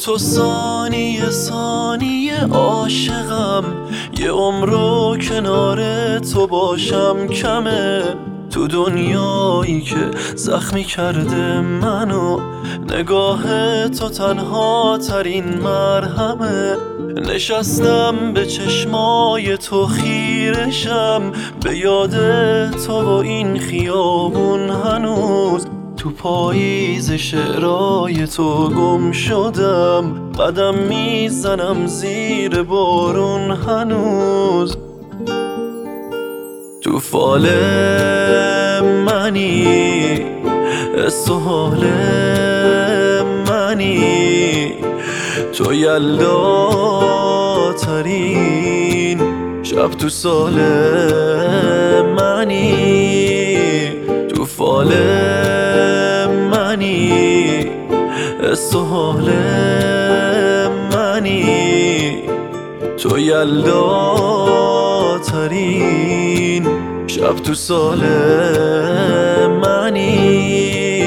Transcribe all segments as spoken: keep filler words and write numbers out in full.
تو ثانیه ثانیه عاشقم، یه عمرو کنار تو باشم کمه. تو دنیایی که زخمی کرده منو، نگاه تو تنها ترین مرهمه. نشستم به چشمای تو خیرشم، به یاد تو و این خیابون هنوز. تو پاییز شعرهای تو گم شدم، قدم میزنم زیر بارون هنوز. تو فال منی، سهال منی، تو یلدا ترین شب تو سال منی. تو فال منی، سهال منی، تو یلدا ترین شب تو سال منی.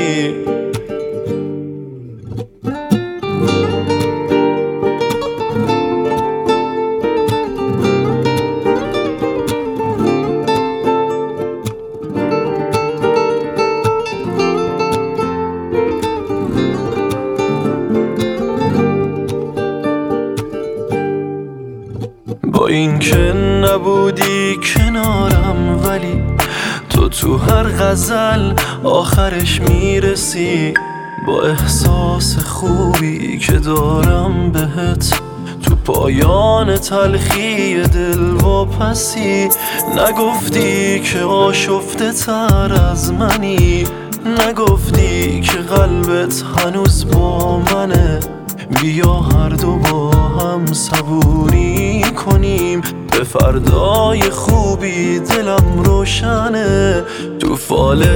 با این که نبودی کنارم، ولی تو تو هر غزل آخرش میرسی. با احساس خوبی که دارم بهت، تو پایان تلخی دل و پسی. نگفتی که آشفته تر از منی، نگفتی که قلبت هنوز با منه. بیا هر دو با هم صبوری کنیم، به فردای خوبی دلم روشنه. تو فال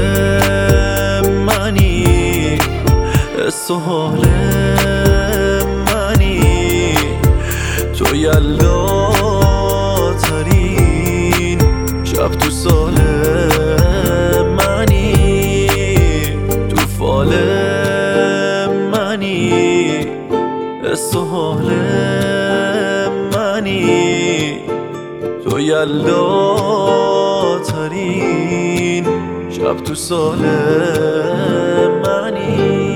منی، سهال منی، تو یلدا ترین شب تو سال منی. تو فال منی، سهال منی، تو یلدا ترین شب تو سال منی.